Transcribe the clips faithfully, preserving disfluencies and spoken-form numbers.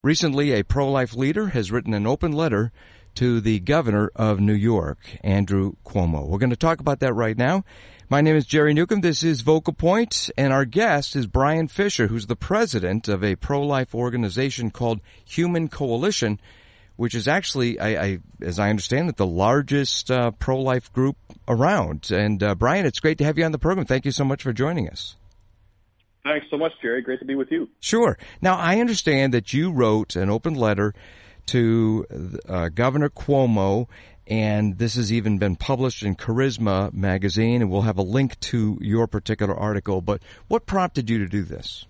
Recently, a pro-life leader has written an open letter to the governor of New York, Andrew Cuomo. We're going to talk about that right now. My name is Jerry Newcomb. This is Vocal Point, and our guest is Brian Fisher, who's the president of a pro-life organization called Human Coalition, which is actually, I, I, as I understand it, the largest uh, pro-life group around. And uh, Brian, it's great to have you on the program. Thank you so much for joining us. Thanks so much, Jerry. Great to be with you. Sure. Now, I understand that you wrote an open letter to uh, Governor Cuomo, and this has even been published in Charisma magazine, and we'll have a link to your particular article. But what prompted you to do this?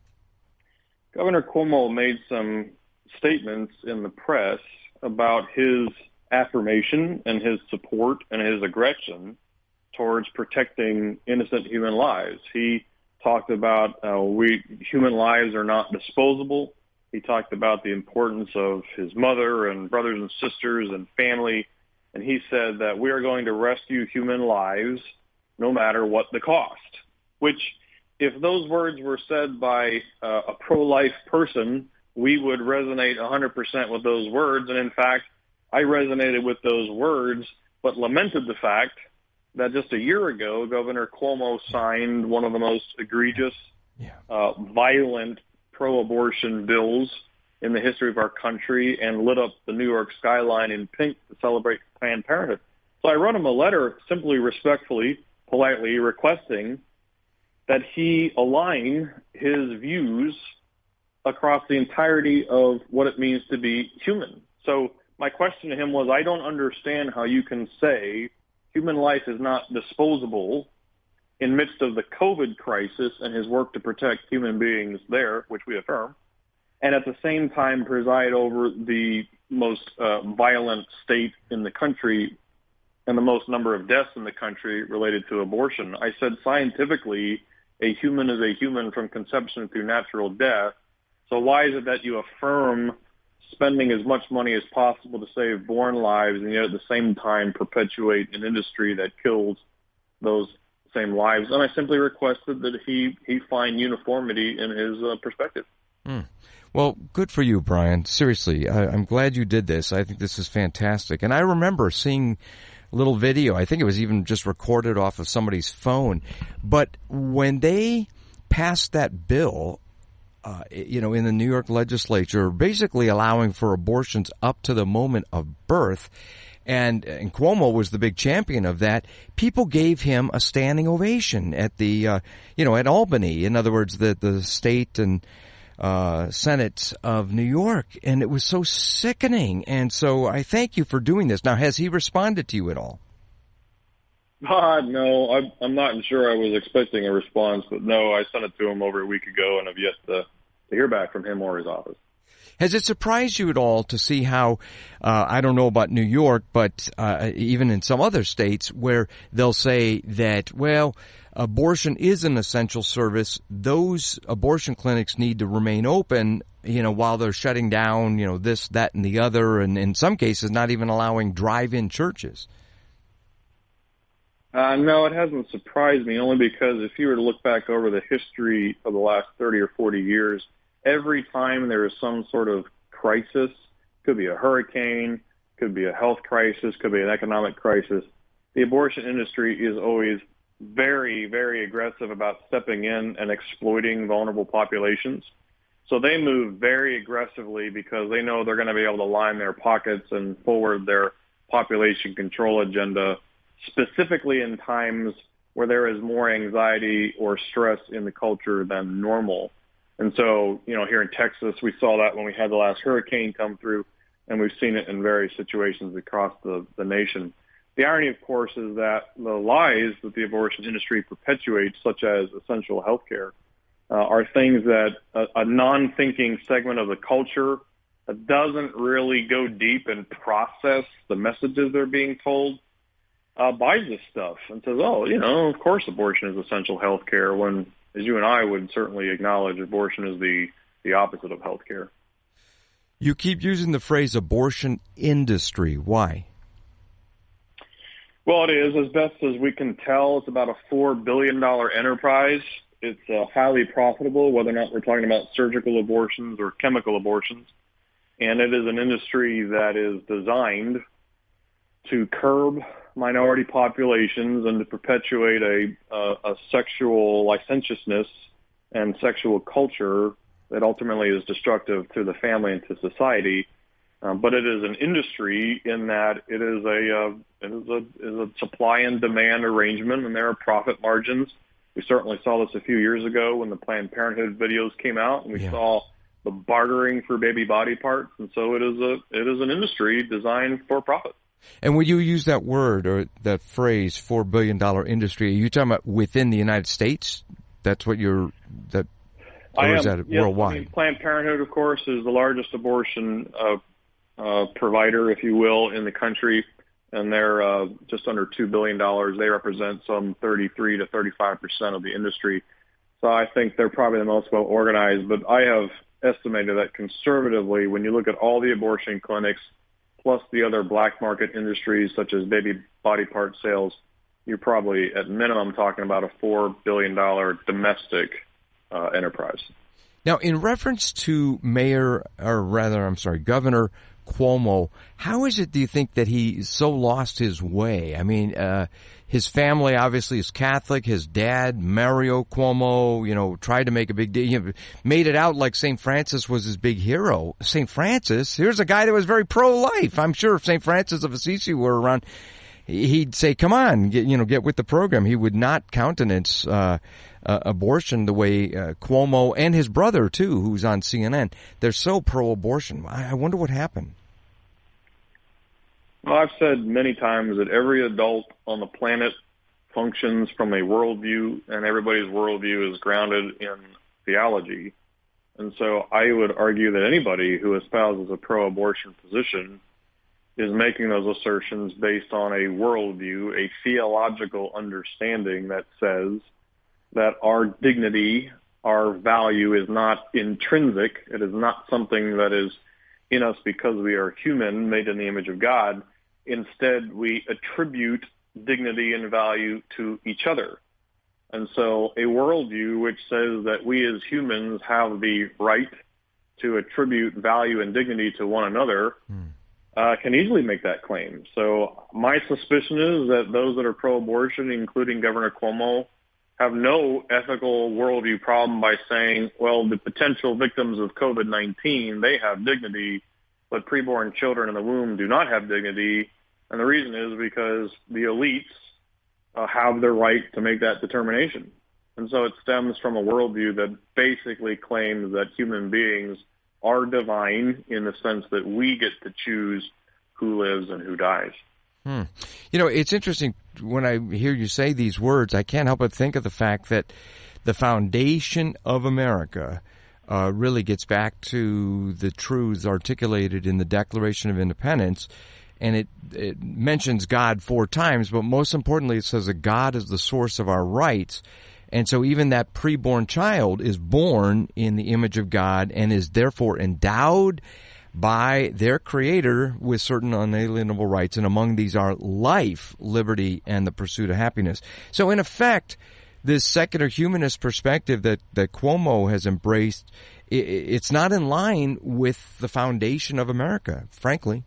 Governor Cuomo made some statements in the press about his affirmation and his support and his aggression towards protecting innocent human lives. He talked about uh, we human lives are not disposable. He talked about the importance of his mother and brothers and sisters and family, and he said that we are going to rescue human lives no matter what the cost, which if those words were said by uh, a pro-life person, we would resonate one hundred percent with those words. And in fact, I resonated with those words, but lamented the fact that just a year ago, Governor Cuomo signed one of the most egregious, yeah. uh, violent pro-abortion bills in the history of our country and lit up the New York skyline in pink to celebrate Planned Parenthood. So I wrote him a letter simply, respectfully, politely requesting that he align his views across the entirety of what it means to be human. So my question to him was, I don't understand how you can say human life is not disposable in midst of the COVID crisis and his work to protect human beings there, which we affirm, and at the same time preside over the most uh, violent state in the country and the most number of deaths in the country related to abortion. I said scientifically, a human is a human from conception through natural death. So why is it that you affirm spending as much money as possible to save born lives and yet at the same time perpetuate an industry that kills those same lives? And I simply requested that he, he find uniformity in his uh, perspective. Mm. Well, good for you, Brian. Seriously, I, I'm glad you did this. I think this is fantastic. And I remember seeing a little video. I think it was even just recorded off of somebody's phone. But when they passed that bill, Uh, you know, in the New York legislature, basically allowing for abortions up to the moment of birth, and, and Cuomo was the big champion of that. People gave him a standing ovation at the, uh, you know, at Albany. In other words, the the state and uh, Senate of New York, and it was so sickening. And so I thank you for doing this. Now, has he responded to you at all? Uh, no, I'm, I'm not sure I was expecting a response, but no, I sent it to him over a week ago and have yet to, to hear back from him or his office. Has it surprised you at all to see how, uh, I don't know about New York, but uh, even in some other states where they'll say that, well, abortion is an essential service. Those abortion clinics need to remain open, you know, while they're shutting down, you know, this, that, and the other, and in some cases not even allowing drive-in churches. Uh, no, it hasn't surprised me, only because if you were to look back over the history of the last thirty or forty years, every time there is some sort of crisis, could be a hurricane, could be a health crisis, could be an economic crisis, the abortion industry is always very, very aggressive about stepping in and exploiting vulnerable populations. So they move very aggressively because they know they're going to be able to line their pockets and forward their population control agenda, specifically in times where there is more anxiety or stress in the culture than normal. And so, you know, here in Texas, we saw that when we had the last hurricane come through, and we've seen it in various situations across the, the nation. The irony, of course, is that the lies that the abortion industry perpetuates, such as essential health care, uh, are things that a, a non-thinking segment of the culture that doesn't really go deep and process the messages they're being told Uh, buys this stuff and says, oh, you know, of course abortion is essential health care, when, as you and I would certainly acknowledge, abortion is the, the opposite of health care. You keep using the phrase abortion industry. Why? Well, it is. As best as we can tell, it's about a four billion dollars enterprise. It's uh, highly profitable, whether or not we're talking about surgical abortions or chemical abortions. and it is an industry that is designed to curb minority populations and to perpetuate a, a, a sexual licentiousness and sexual culture that ultimately is destructive to the family and to society. Um, but it is an industry in that it is a uh, it is a, is a supply and demand arrangement, and there are profit margins. We certainly saw this a few years ago when the Planned Parenthood videos came out, and we yeah. saw the bartering for baby body parts. And so it is a it is an industry designed for profit. And when you use that word or that phrase, four billion dollar industry, are you talking about within the United States? That's what you're that. Or I am. Is that yes, worldwide? I mean, Planned Parenthood, of course, is the largest abortion uh, uh, provider, if you will, in the country, and they're uh, just under two billion dollars. They represent some thirty-three to thirty-five percent of the industry. So I think they're probably the most well organized. But I have estimated that conservatively, when you look at all the abortion clinics, plus the other black market industries such as baby body part sales, you're probably at minimum talking about a four billion dollars domestic uh, enterprise. Now, in reference to Mayor, or rather, I'm sorry, Governor Cuomo, how is it, do you think, that he so lost his way? I mean, uh, his family obviously is Catholic. His dad, Mario Cuomo, you know, tried to make a big deal, you know, made it out like Saint Francis was his big hero. Saint Francis? Here's a guy that was very pro-life. I'm sure if Saint Francis of Assisi were around, he'd say, come on, get, you know, get with the program. He would not countenance, uh, uh abortion the way, uh, Cuomo and his brother too, who's on C N N. They're so pro-abortion. I, I wonder what happened. Well, I've said many times that every adult on the planet functions from a worldview, and everybody's worldview is grounded in theology. And so I would argue that anybody who espouses a pro-abortion position is making those assertions based on a worldview, a theological understanding that says that our dignity, our value is not intrinsic. It is not something that is in us because we are human, made in the image of God. Instead, we attribute dignity and value to each other. And so a worldview which says that we as humans have the right to attribute value and dignity to one another mm. uh, can easily make that claim. So my suspicion is that those that are pro-abortion, including Governor Cuomo, have no ethical worldview problem by saying, well, the potential victims of COVID nineteen, they have dignity, but preborn children in the womb do not have dignity. And the reason is because the elites uh, have the right to make that determination. And so it stems from a worldview that basically claims that human beings are divine in the sense that we get to choose who lives and who dies. Hmm. You know, it's interesting when I hear you say these words, I can't help but think of the fact that the foundation of America uh, really gets back to the truths articulated in the Declaration of Independence. And it, it mentions God four times, but most importantly, it says that God is the source of our rights. And so even that preborn child is born in the image of God and is therefore endowed by their Creator with certain unalienable rights. And among these are life, liberty, and the pursuit of happiness. So in effect, this secular humanist perspective that, that Cuomo has embraced, it, it's not in line with the foundation of America, frankly.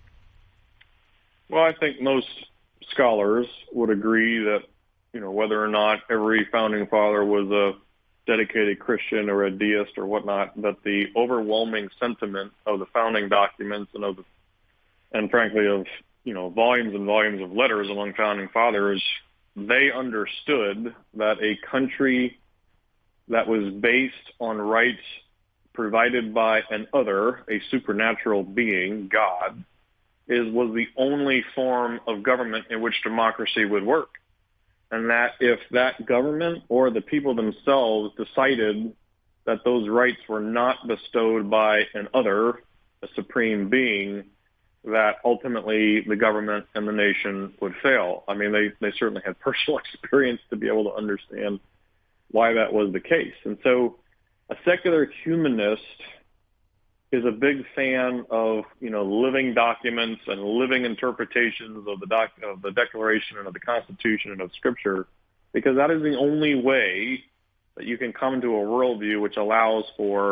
Well, I think most scholars would agree that, you know, whether or not every founding father was a dedicated Christian or a deist or whatnot, that the overwhelming sentiment of the founding documents and of, the, and frankly of, you know, volumes and volumes of letters among founding fathers, they understood that a country that was based on rights provided by an other, a supernatural being, God, is was the only form of government in which democracy would work. And that if that government or the people themselves decided that those rights were not bestowed by an other, a supreme being, that ultimately the government and the nation would fail. I mean, they, they certainly had personal experience to be able to understand why that was the case. And so a secular humanist is a big fan of, you know, living documents and living interpretations of the doc, of the Declaration and of the Constitution and of Scripture, because that is the only way that you can come to a worldview which allows for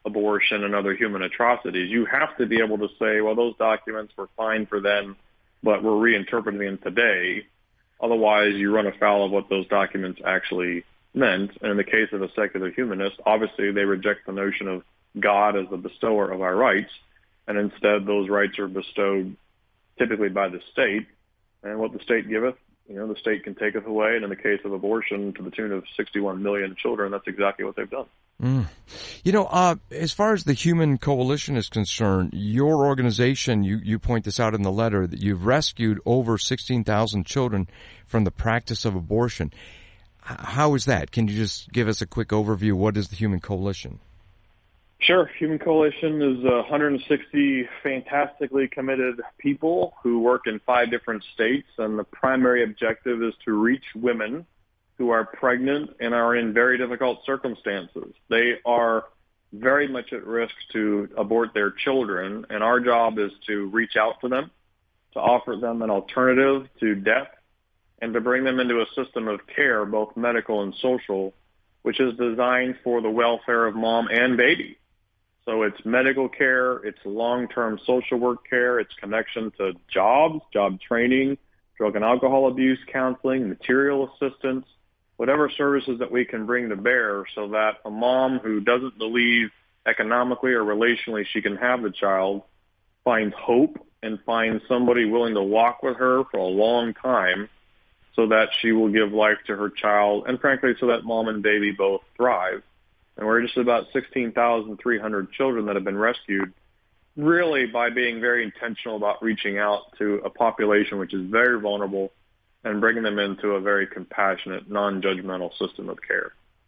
abortion and other human atrocities. You have to be able to say, well, those documents were fine for then, but we're reinterpreting them today. Otherwise, you run afoul of what those documents actually meant. And in the case of a secular humanist, obviously they reject the notion of God as the bestower of our rights, and instead those rights are bestowed typically by the state. And what the state giveth, you know, the state can taketh away. And in the case of abortion, to the tune of sixty-one million children, that's exactly what they've done. Mm. You know, uh, as far as the Human Coalition is concerned, your organization, you, you point this out in the letter, that you've rescued over sixteen thousand children from the practice of abortion. H- how is that? Can you just give us a quick overview? What is the Human Coalition? Sure. Human Coalition is one hundred sixty fantastically committed people who work in five different states, and the primary objective is to reach women who are pregnant and are in very difficult circumstances. They are very much at risk to abort their children, and our job is to reach out to them, to offer them an alternative to death, and to bring them into a system of care, both medical and social, which is designed for the welfare of mom and baby. So it's medical care, it's long-term social work care, it's connection to jobs, job training, drug and alcohol abuse counseling, material assistance, whatever services that we can bring to bear so that a mom who doesn't believe economically or relationally she can have the child finds hope and finds somebody willing to walk with her for a long time so that she will give life to her child, and frankly, so that mom and baby both thrive. And we're just about sixteen thousand three hundred children that have been rescued, really by being very intentional about reaching out to a population which is very vulnerable and bringing them into a very compassionate, non-judgmental system of care.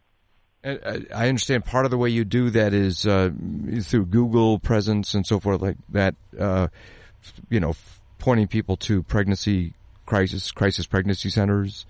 I understand part of the way you do that is uh, through Google presence and so forth like that, uh, you know, pointing people to pregnancy crisis, crisis pregnancy centers.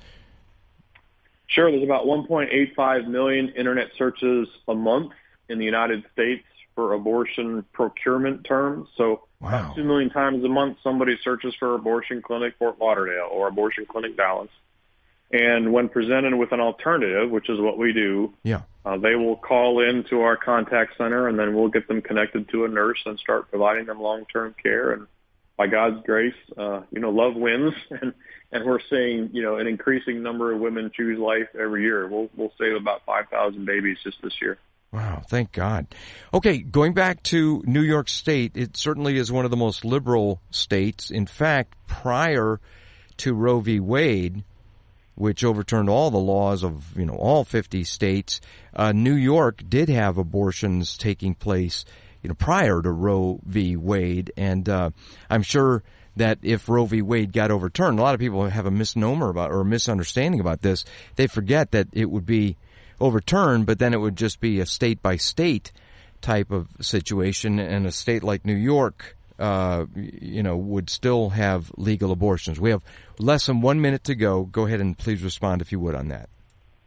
Sure. There's about one point eight five million internet searches a month in the United States for abortion procurement terms. So wow. About two million times a month, somebody searches for abortion clinic Fort Lauderdale or abortion clinic Dallas. And when presented with an alternative, which is what we do, yeah, uh, they will call in to our contact center, and then we'll get them connected to a nurse and start providing them long-term care. And by God's grace, uh, you know, love wins, and, and we're seeing, you know, an increasing number of women choose life every year. We'll we'll save about five thousand babies just this year. Wow, thank God. Okay, going back to New York State, it certainly is one of the most liberal states. In fact, prior to Roe v. Wade, which overturned all the laws of, you know, all fifty states, uh, New York did have abortions taking place, you know, prior to Roe v. Wade. And uh, I'm sure that if Roe v. Wade got overturned, a lot of people have a misnomer about or a misunderstanding about this. They forget that it would be overturned, but then it would just be a state-by-state type of situation, and a state like New York, uh, you know, would still have legal abortions. We have less than one minute to go. Go ahead and please respond, if you would, on that.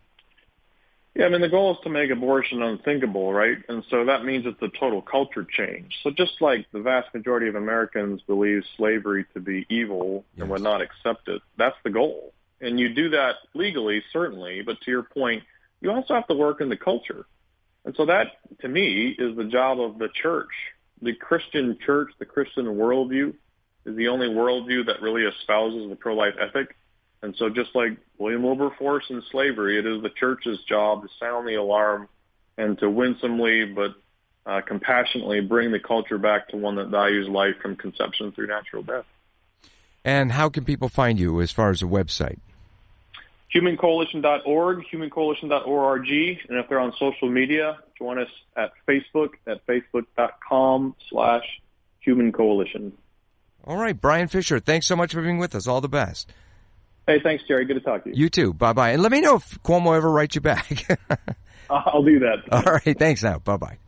Yeah, I mean, the goal is to make abortion unthinkable, right? And so that means it's a total culture change. So just like the vast majority of Americans believe slavery to be evil yes. and would not accept it, that's the goal. And you do that legally, certainly, but to your point, you also have to work in the culture. And so that, to me, is the job of the church. The Christian church, the Christian worldview, is the only worldview that really espouses the pro-life ethic. And so just like William Wilberforce in slavery, it is the church's job to sound the alarm and to winsomely but uh, compassionately bring the culture back to one that values life from conception through natural death. And how can people find you as far as a website? human coalition dot org, human coalition dot org, and if they're on social media, join us at Facebook at facebook.com slash human coalition. All right, Brian Fisher, thanks so much for being with us. All the best. Hey, thanks, Jerry. Good to talk to you. You too. Bye-bye. And let me know if Cuomo ever writes you back. I'll do that. All right, thanks now. Bye-bye.